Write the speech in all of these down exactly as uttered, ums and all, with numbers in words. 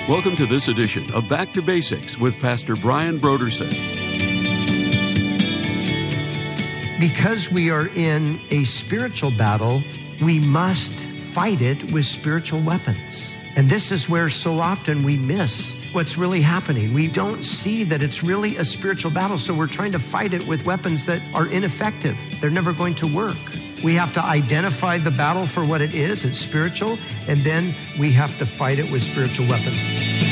Welcome to this edition of Back to Basics with Pastor Brian Brodersen. Because we are in a spiritual battle, we must fight it with spiritual weapons. And this is where so often we miss what's really happening. We don't see that it's really a spiritual battle, so we're trying to fight it with weapons that are ineffective. They're never going to work. We have to identify the battle for what it is. It's spiritual, and then we have to fight it with spiritual weapons.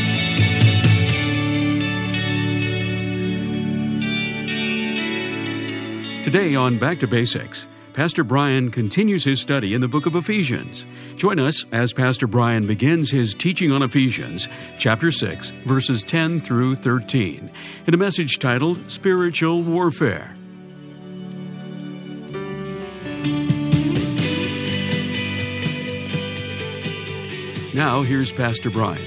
Today on Back to Basics, Pastor Brian continues his study in the book of Ephesians. Join us as Pastor Brian begins his teaching on Ephesians, chapter six, verses ten through thirteen, in a message titled Spiritual Warfare. Now, here's Pastor Brian.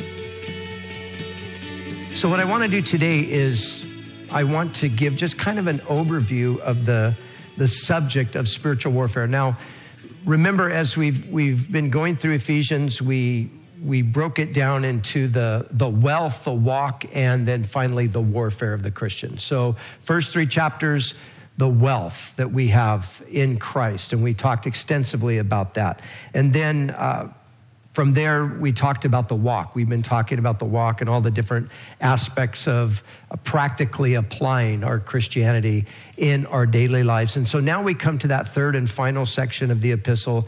So what I want to do today is I want to give just kind of an overview of the, the subject of spiritual warfare. Now, remember, as we've we've been going through Ephesians, we we broke it down into the, the wealth, the walk, and then finally the warfare of the Christian. So first three chapters, the wealth that we have in Christ, and we talked extensively about that. And then uh, From there, we talked about the walk. We've been talking about the walk and all the different aspects of uh, practically applying our Christianity in our daily lives. And so now we come to that third and final section of the epistle,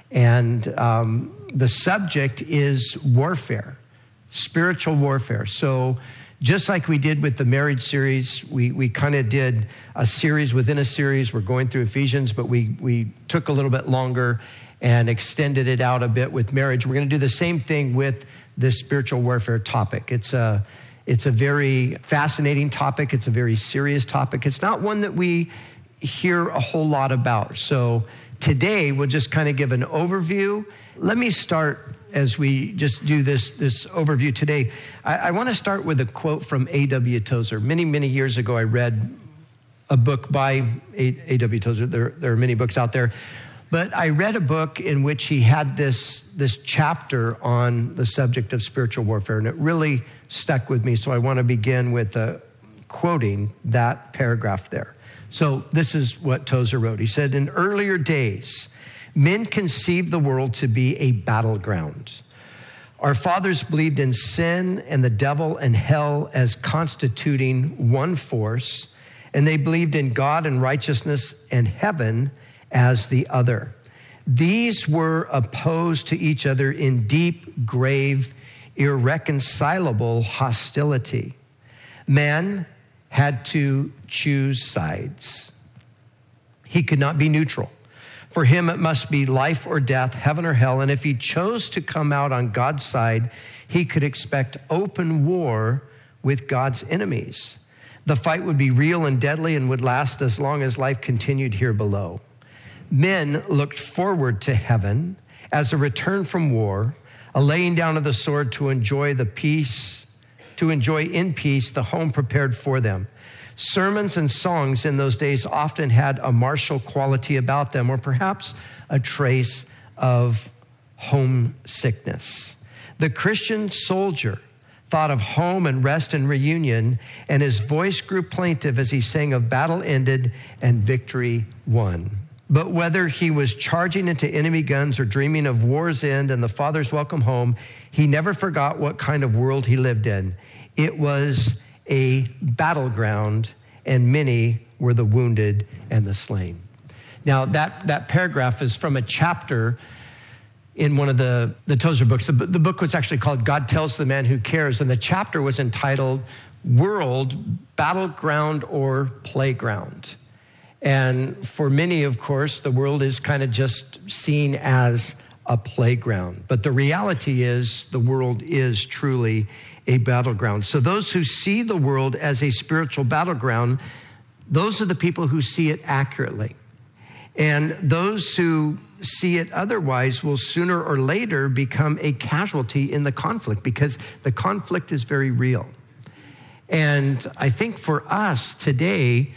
and um, the subject is warfare, spiritual warfare. So just like we did with the marriage series, we we kind of did a series within a series. We're going through Ephesians, but we we took a little bit longer and extended it out a bit with marriage. We're going to do the same thing with this spiritual warfare topic. It's a, it's a very fascinating topic. It's a very serious topic. It's not one that we hear a whole lot about. So today, we'll just kind of give an overview. Let me start as we just do this, this overview today. I, I want to start with a quote from A W Tozer. Many, many years ago, I read a book by A W Tozer. There, there are many books out there. But I read a book in which he had this, this chapter on the subject of spiritual warfare, and it really stuck with me. So I want to begin with uh, quoting that paragraph there. So this is what Tozer wrote. He said, "In earlier days, men conceived the world to be a battleground. Our fathers believed in sin and the devil and hell as constituting one force, and they believed in God and righteousness and heaven as the other. These were opposed to each other in deep, grave, irreconcilable hostility. Man had to choose sides. He could not be neutral. For him, it must be life or death, heaven or hell. And if he chose to come out on God's side, he could expect open war with God's enemies. The fight would be real and deadly and would last as long as life continued here below. Men looked forward to heaven as a return from war, a laying down of the sword to enjoy the peace, to enjoy in peace the home prepared for them. Sermons and songs in those days often had a martial quality about them, or perhaps a trace of homesickness. The Christian soldier thought of home and rest and reunion, and his voice grew plaintive as he sang of battle ended and victory won. But whether he was charging into enemy guns or dreaming of war's end and the Father's welcome home, he never forgot what kind of world he lived in. It was a battleground, and many were the wounded and the slain." Now, that, that paragraph is from a chapter in one of the, the Tozer books. The, the book was actually called God Tells the Man Who Cares, and the chapter was entitled World, Battleground, or Playground. And for many, of course, the world is kind of just seen as a playground. But the reality is the world is truly a battleground. So those who see the world as a spiritual battleground, those are the people who see it accurately. And those who see it otherwise will sooner or later become a casualty in the conflict, because the conflict is very real. And I think for us today,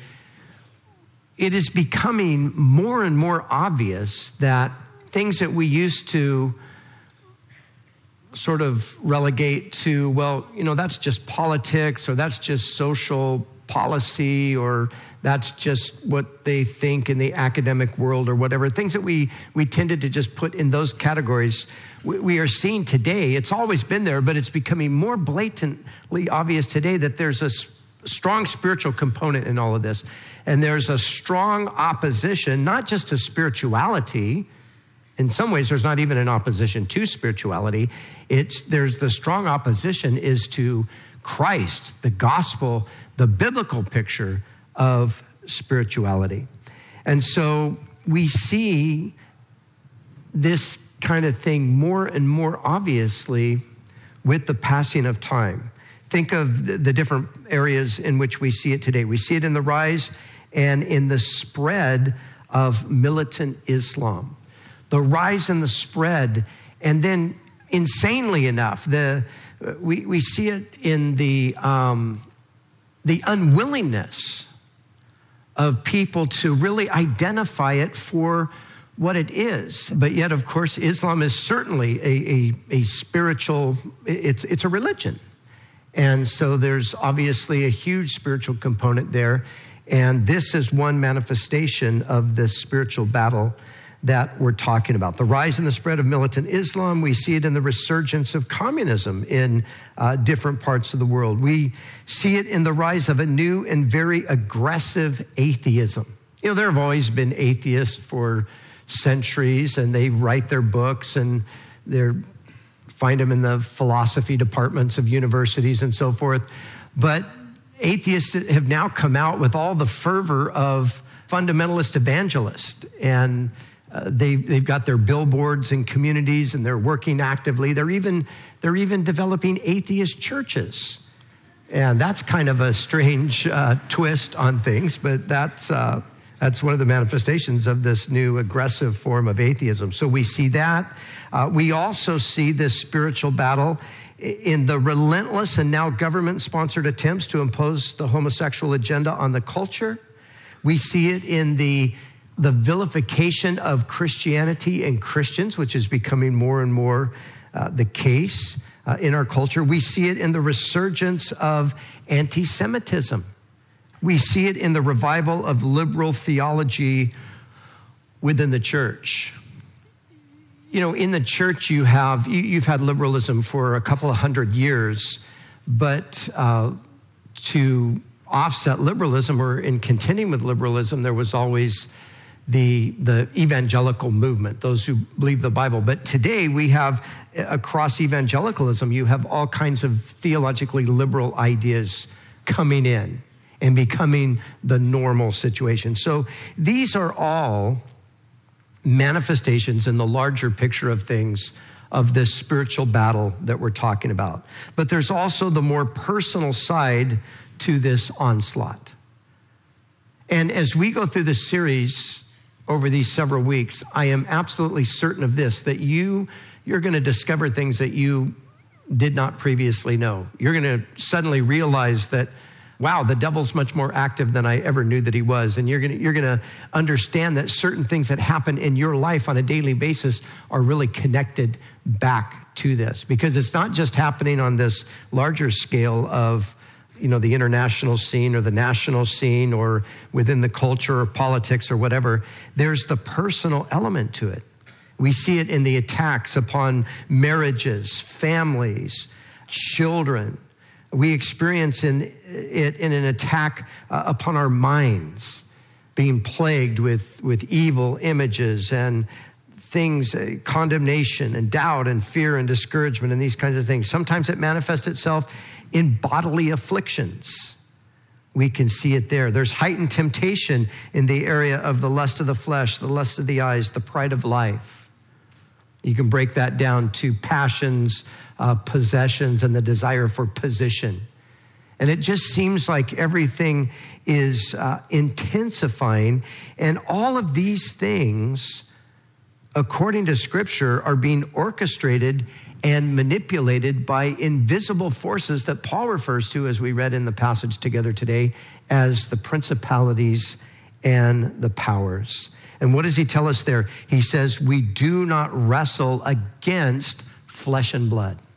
it is becoming more and more obvious that things that we used to sort of relegate to, well, you know, that's just politics, or that's just social policy, or that's just what they think in the academic world, or whatever. Things that we we tended to just put in those categories. We, we are seeing today, it's always been there, but it's becoming more blatantly obvious today that there's a strong spiritual component in all of this. And there's a strong opposition, not just to spirituality. In some ways, there's not even an opposition to spirituality. It's there's the strong opposition is to Christ, the gospel, the biblical picture of spirituality. And so we see this kind of thing more and more obviously with the passing of time. Think of the, the different areas in which we see it today. We see it in the rise and in the spread of militant Islam. The rise and the spread, and then insanely enough, the we, we see it in the um, the unwillingness of people to really identify it for what it is. But yet, of course, Islam is certainly a, a, a spiritual, it's, it's a religion. And so there's obviously a huge spiritual component there. And this is one manifestation of the spiritual battle that we're talking about. The rise and the spread of militant Islam, we see it in the resurgence of communism in uh, different parts of the world. We see it in the rise of a new and very aggressive atheism. You know, there have always been atheists for centuries, and they write their books, and they find them in the philosophy departments of universities and so forth. But atheists have now come out with all the fervor of fundamentalist evangelists, and Uh, they, they've got their billboards in communities, and they're working actively. They're even, they're even developing atheist churches. And that's kind of a strange uh, twist on things, but that's, uh, that's one of the manifestations of this new aggressive form of atheism. So we see that. Uh, we also see this spiritual battle in the relentless and now government-sponsored attempts to impose the homosexual agenda on the culture. We see it in the the vilification of Christianity and Christians, which is becoming more and more uh, the case uh, in our culture. We see it in the resurgence of anti-Semitism. We see it in the revival of liberal theology within the church. You know, in the church, you have, you, you've had liberalism for a couple of hundred years, but uh, to offset liberalism, or in contending with liberalism, there was always the the evangelical movement, those who believe the Bible. But today we have, across evangelicalism, you have all kinds of theologically liberal ideas coming in and becoming the normal situation. So these are all manifestations in the larger picture of things of this spiritual battle that we're talking about. But there's also the more personal side to this onslaught. And as we go through this series over these several weeks, I am absolutely certain of this, that you, you're going to discover things that you did not previously know. You're going to suddenly realize that, wow, the devil's much more active than I ever knew that he was. And you're going to, you're going to understand that certain things that happen in your life on a daily basis are really connected back to this, because it's not just happening on this larger scale of, you know, the international scene or the national scene or within the culture or politics or whatever. There's the personal element to it. We see it in the attacks upon marriages, families, children. We experience in it in an attack uh, upon our minds, being plagued with, with evil images and things, uh, condemnation and doubt and fear and discouragement and these kinds of things. Sometimes it manifests itself in bodily afflictions. We can see it there. There's heightened temptation in the area of the lust of the flesh, the lust of the eyes, the pride of life. You can break that down to passions, uh, possessions, and the desire for position. And it just seems like everything is uh, intensifying. And all of these things, according to Scripture, are being orchestrated and manipulated by invisible forces that Paul refers to, as we read in the passage together today, as the principalities and the powers. And what does he tell us there? He says, we do not wrestle against flesh and blood.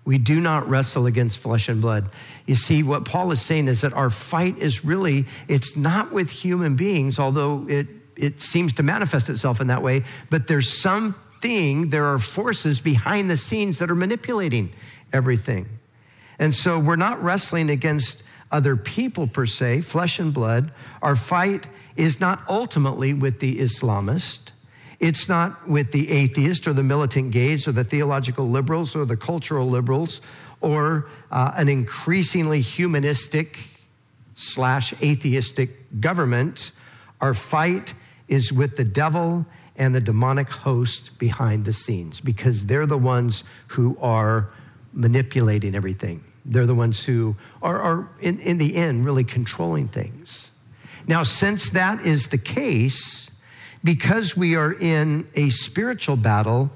We do not wrestle against flesh and blood. You see, what Paul is saying is that our fight is really, it's not with human beings, although it, it seems to manifest itself in that way, but there's something, there are forces behind the scenes that are manipulating everything. And so we're not wrestling against other people per se, flesh and blood. Our fight is not ultimately with the Islamist. It's not with the atheist or the militant gays or the theological liberals or the cultural liberals or uh, an increasingly humanistic slash atheistic government. Our fight is with the devil and the demonic host behind the scenes, because they're the ones who are manipulating everything. They're the ones who are, are in, in the end, really controlling things. Now, since that is the case, because we are in a spiritual battle,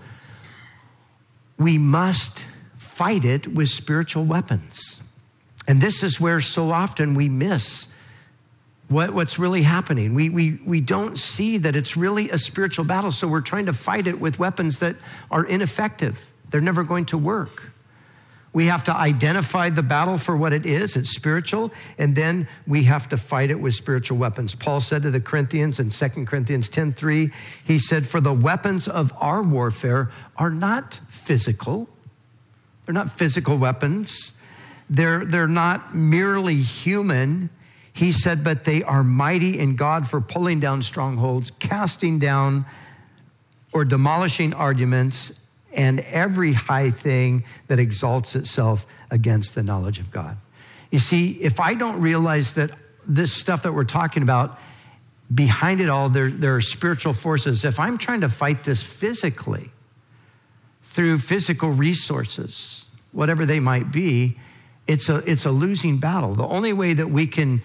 we must fight it with spiritual weapons. And this is where so often we miss what, what's really happening. We, we, we don't see that it's really a spiritual battle, so we're trying to fight it with weapons that are ineffective. They're never going to work. We have to identify the battle for what it is. It's spiritual. And then we have to fight it with spiritual weapons. Paul said to the Corinthians in Second Corinthians ten three, he said, for the weapons of our warfare are not physical. They're not physical weapons. They're, they're not merely human. He said, but they are mighty in God for pulling down strongholds, casting down or demolishing arguments, and every high thing that exalts itself against the knowledge of God. You see, if I don't realize that this stuff that we're talking about, behind it all, there, there are spiritual forces. If I'm trying to fight this physically, through physical resources, whatever they might be, it's a, it's a losing battle. The only way that we can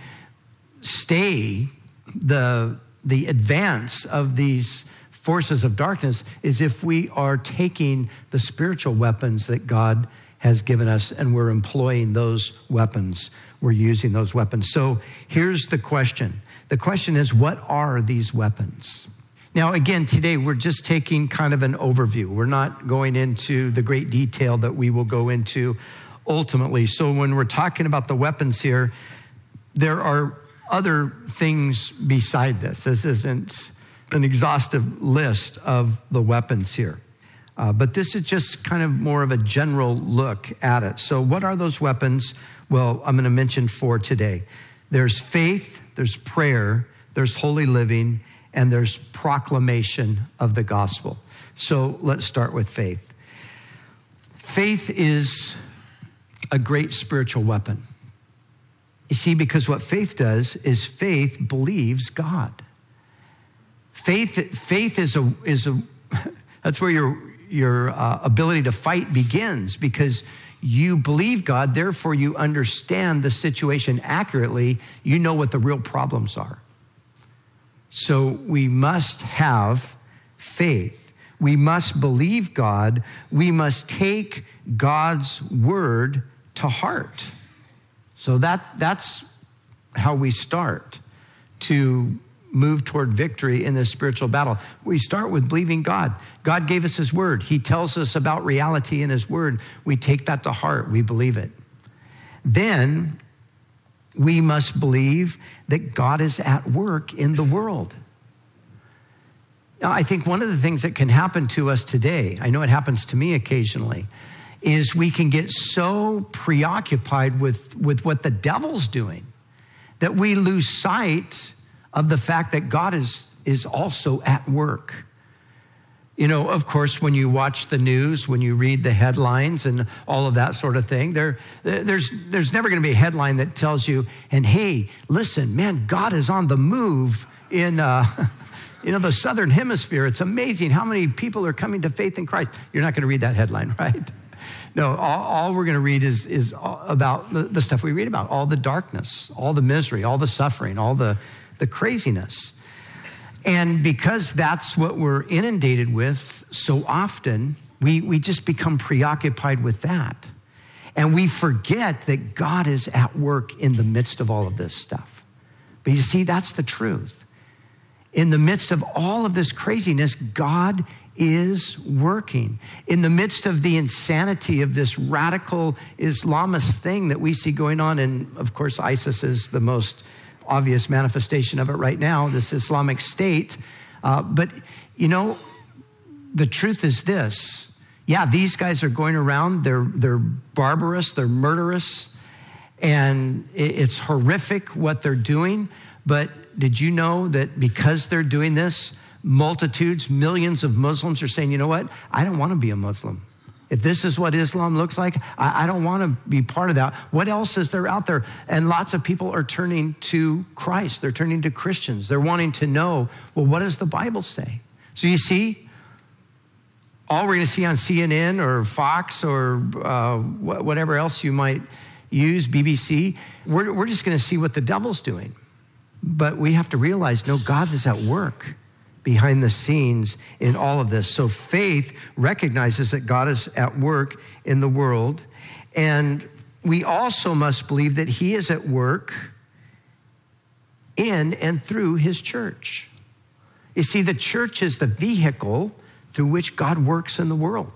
stay the, the advance of these forces of darkness is if we are taking the spiritual weapons that God has given us and we're employing those weapons. We're using those weapons. So here's the question. The question is, what are these weapons? Now, again, today we're just taking kind of an overview. We're not going into the great detail that we will go into ultimately. So when we're talking about the weapons here, there are other things beside this. This isn't an exhaustive list of the weapons here. Uh, but this is just kind of more of a general look at it. So what are those weapons? Well, I'm going to mention four today. There's faith, there's prayer, there's holy living, and there's proclamation of the gospel. So let's start with faith. Faith is a great spiritual weapon. You see, because what faith does is faith believes God. Faith, faith is a is a that's where your your uh, ability to fight begins, because you believe God, therefore you understand the situation accurately. You know what the real problems are. So we must have faith. We must believe God. We must take God's word to heart. So that that's how we start to move toward victory in this spiritual battle. We start with believing God. God gave us his word. He tells us about reality in his word. We take that to heart. We believe it. Then we must believe that God is at work in the world. Now, I think one of the things that can happen to us today, I know it happens to me occasionally, is we can get so preoccupied with, with what the devil's doing that we lose sight of the fact that God is, is also at work. You know, of course, when you watch the news, when you read the headlines and all of that sort of thing, there, there's, there's never going to be a headline that tells you, and hey, listen, man, God is on the move in, uh, you know, the Southern Hemisphere. It's amazing how many people are coming to faith in Christ. You're not going to read that headline, right? No, all, all we're going to read is, is about the, the stuff we read about, all the darkness, all the misery, all the suffering, all the the craziness. And because that's what we're inundated with so often, we, we just become preoccupied with that. And we forget that God is at work in the midst of all of this stuff. But you see, that's the truth. In the midst of all of this craziness, God is working. In the midst of the insanity of this radical Islamist thing that we see going on, and of course ISIS is the most obvious manifestation of it right now, this Islamic State. Uh, but, you know, the truth is this. Yeah, these guys are going around, they're, they're barbarous, they're murderous, and it's horrific what they're doing. But did you know that because they're doing this, multitudes, millions of Muslims are saying, you know what? I don't want to be a Muslim. If this is what Islam looks like, I, I don't want to be part of that. What else is there out there? And lots of people are turning to Christ. They're turning to Christians. They're wanting to know, well, what does the Bible say? So you see, all we're going to see on C N N or Fox or uh, whatever else you might use, B B C, we're, we're just going to see what the devil's doing. But we have to realize, no, God is at work behind the scenes in all of this. So faith recognizes that God is at work in the world. And we also must believe that he is at work in and through his church. You see, the church is the vehicle through which God works in the world.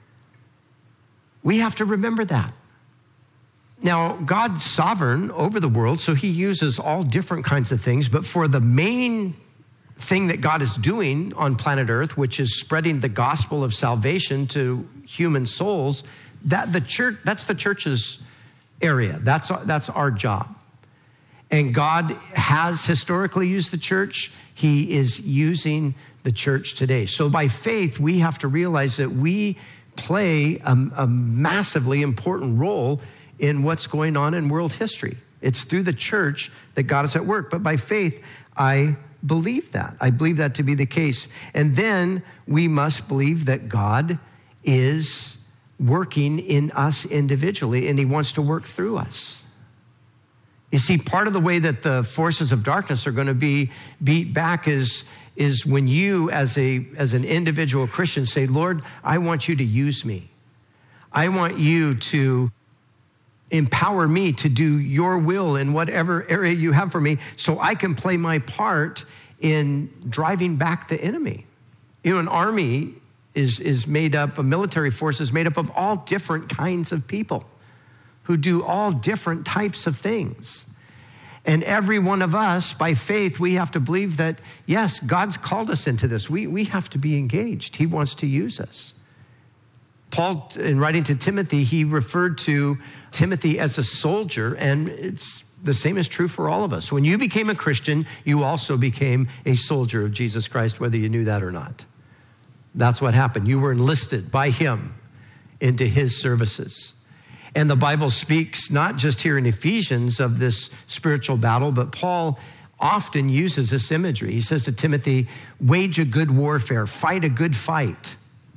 We have to remember that. Now, God's sovereign over the world, so he uses all different kinds of things, but for the main thing that God is doing on planet Earth, which is spreading the gospel of salvation to human souls, that the church, that's the church's area. That's our, that's our job. And God has historically used the church. He is using the church today. So by faith, we have to realize that we play a, a massively important role in what's going on in world history. It's through the church that God is at work. But by faith, I believe that. I believe that to be the case. And then we must believe that God is working in us individually, and he wants to work through us. You see, part of the way that the forces of darkness are going to be beat back is, is when you as a as an individual Christian say, Lord, I want you to use me. I want you to empower me to do your will in whatever area you have for me so I can play my part in driving back the enemy. You know, an army is, is made up, a military force is made up of all different kinds of people who do all different types of things. And every one of us, by faith, we have to believe that, yes, God's called us into this. We, we have to be engaged. He wants to use us. Paul, in writing to Timothy, he referred to Timothy as a soldier, and it's the same is true for all of us. When you became a Christian, you also became a soldier of Jesus Christ, whether you knew that or not. That's what happened. You were enlisted by him into his services. And the Bible speaks not just here in Ephesians of this spiritual battle, but Paul often uses this imagery. He says to Timothy, wage a good warfare, fight a good fight.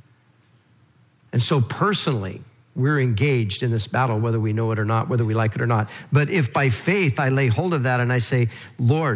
And so personally, we're engaged in this battle, whether we know it or not, whether we like it or not. But if by faith I lay hold of that and I say, Lord,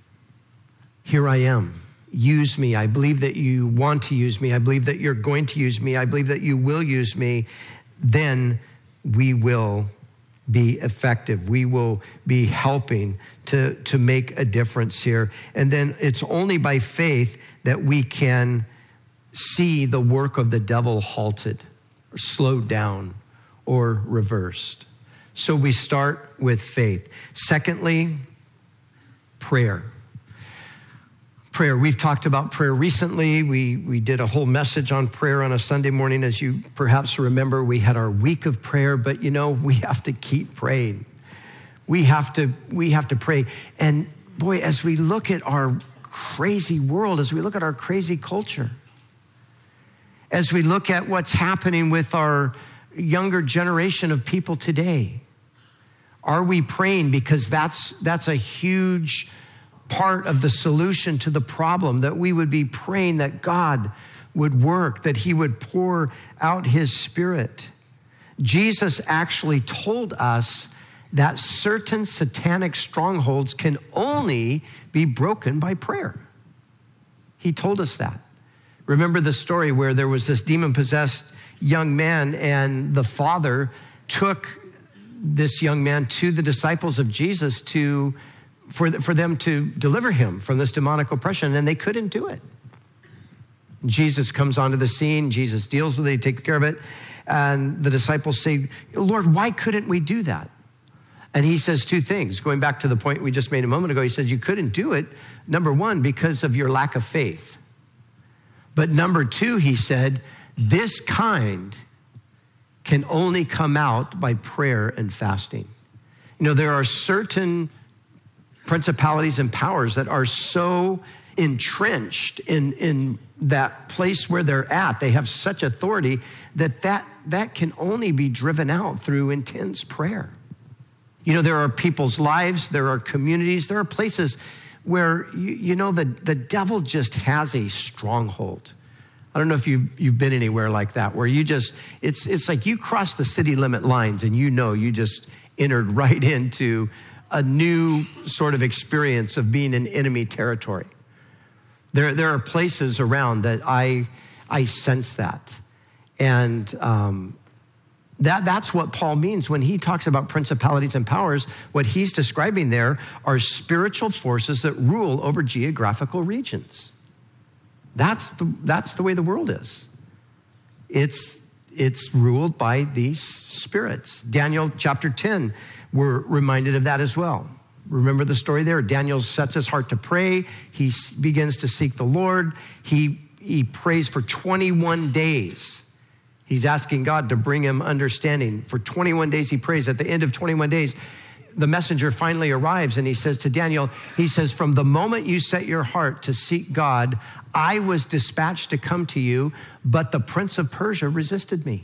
here I am. Use me. I believe that you want to use me. I believe that you're going to use me. I believe that you will use me. Then we will be effective. We will be helping to, to make a difference here. And then it's only by faith that we can see the work of the devil halted, or slowed down, or reversed. So we start with faith. Secondly, prayer. Prayer. We've talked about prayer recently. We, we did a whole message on prayer on a Sunday morning. As you perhaps remember, we had our week of prayer, but you know, we have to keep praying. We have to, we have to pray. And boy, as we look at our crazy world, as we look at our crazy culture, as we look at what's happening with our younger generation of people today, are we praying? Because that's that's a huge part of the solution to the problem, that we would be praying that God would work, that he would pour out his Spirit. Jesus actually told us that certain satanic strongholds can only be broken by prayer. He told us that. Remember the story where there was this demon-possessed young man, and the father took this young man to the disciples of Jesus to for, for them to deliver him from this demonic oppression, and they couldn't do it. Jesus comes onto the scene. Jesus deals with it. He takes care of it. And the disciples say, Lord, why couldn't we do that? And he says two things. Going back to the point we just made a moment ago, he says you couldn't do it, number one, because of your lack of faith. But number two, he said, this kind can only come out by prayer and fasting. You know, there are certain principalities and powers that are so entrenched in, in that place where they're at. They have such authority that, that that can only be driven out through intense prayer. You know, there are people's lives, there are communities, there are places where, you, you know, the, the devil just has a stronghold. I don't know if you've, you've been anywhere like that, where you just, it's, it's like you cross the city limit lines and you know you just entered right into a new sort of experience of being in enemy territory. There, there are places around that I, I sense that. And um, that, that's what Paul means when he talks about principalities and powers. What he's describing there are spiritual forces that rule over geographical regions. That's the, that's the way the world is. It's, it's ruled by these spirits. Daniel chapter ten, we're reminded of that as well. Remember the story there? Daniel sets his heart to pray. He begins to seek the Lord. He, he prays for twenty-one days. He's asking God to bring him understanding. For twenty-one days he prays. At the end of twenty-one days, the messenger finally arrives and he says to Daniel, he says, from the moment you set your heart to seek God, I was dispatched to come to you, but the prince of Persia resisted me.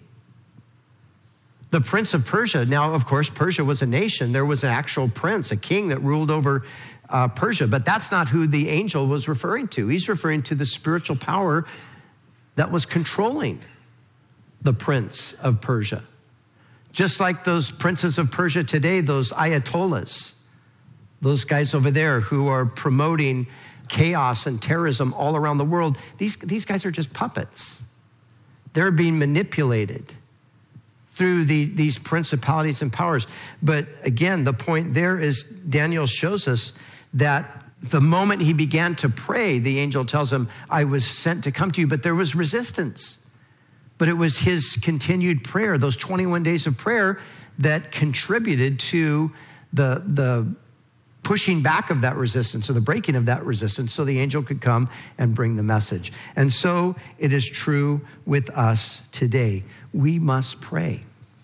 The prince of Persia, now, of course, Persia was a nation. There was an actual prince, a king that ruled over uh, Persia, but that's not who the angel was referring to. He's referring to the spiritual power that was controlling the prince of Persia. Just like those princes of Persia today, those ayatollahs, those guys over there who are promoting chaos and terrorism all around the world, these, these guys are just puppets. They're being manipulated through the, these principalities and powers. But again, the point there is Daniel shows us that the moment he began to pray, the angel tells him, I was sent to come to you, but there was resistance. But it was his continued prayer, those twenty-one days of prayer, that contributed to the, the pushing back of that resistance or the breaking of that resistance so the angel could come and bring the message. And so it is true with us today. We must pray.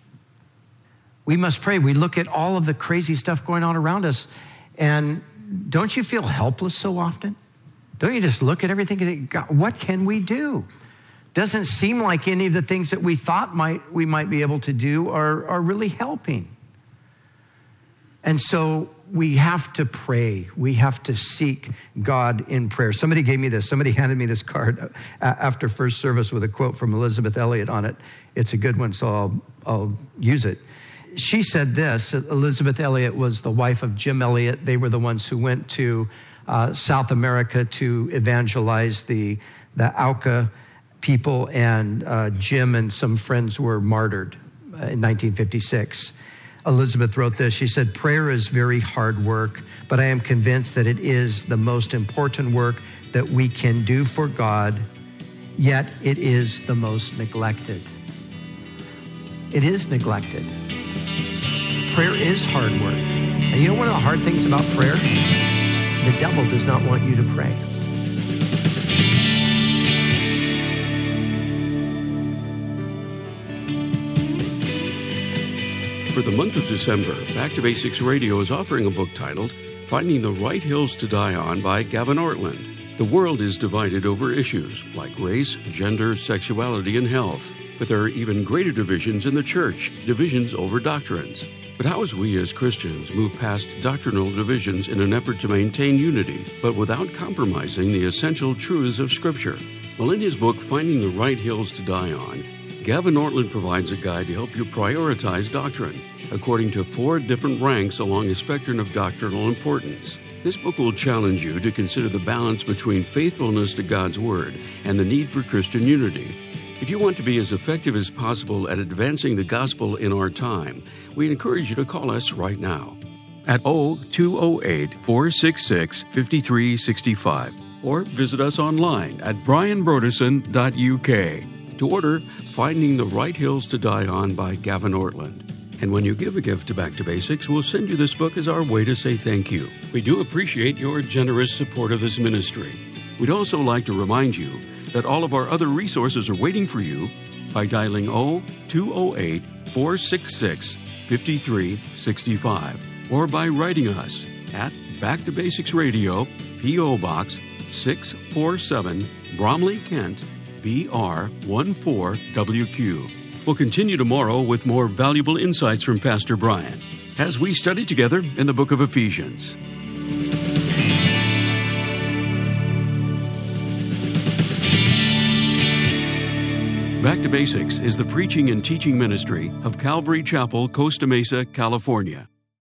We must pray. We look at all of the crazy stuff going on around us, and don't you feel helpless so often? Don't you just look at everything and think, God, what can we do? Doesn't seem like any of the things that we thought might we might be able to do are, are really helping. And so we have to pray. We have to seek God in prayer. Somebody gave me this. Somebody handed me this card after first service with a quote from Elizabeth Elliot on it. It's a good one, so I'll, I'll use it. She said this. Elizabeth Elliot was the wife of Jim Elliot. They were the ones who went to uh, South America to evangelize the, the Auca people, and uh, Jim and some friends were martyred uh, in nineteen fifty-six. Elizabeth wrote this. She said, prayer is very hard work, but I am convinced that it is the most important work that we can do for God, yet it is the most neglected. It is neglected. Prayer is hard work. And you know one of the hard things about prayer? The devil does not want you to pray. For the month of December, Back to Basics Radio is offering a book titled Finding the Right Hills to Die On by Gavin Ortlund. The world is divided over issues like race, gender, sexuality, and health. But there are even greater divisions in the church, divisions over doctrines. But how as we as Christians move past doctrinal divisions in an effort to maintain unity, but without compromising the essential truths of Scripture? Well, in his book, Finding the Right Hills to Die On, Gavin Ortlund provides a guide to help you prioritize doctrine according to four different ranks along a spectrum of doctrinal importance. This book will challenge you to consider the balance between faithfulness to God's Word and the need for Christian unity. If you want to be as effective as possible at advancing the gospel in our time, we encourage you to call us right now at oh two oh eight, four six six, five three six five. or visit us online at brian brodersen dot u k to order Finding the Right Hills to Die On by Gavin Ortland. And when you give a gift to Back to Basics, we'll send you this book as our way to say thank you. We do appreciate your generous support of this ministry. We'd also like to remind you that all of our other resources are waiting for you by dialing zero two zero eight, four six six, five three six five or by writing us at Back to Basics Radio, P O. Box six four seven, Bromley, Kent, B R one four W Q. We'll continue tomorrow with more valuable insights from Pastor Brian as we study together in the book of Ephesians. Back to Basics is the preaching and teaching ministry of Calvary Chapel, Costa Mesa, California.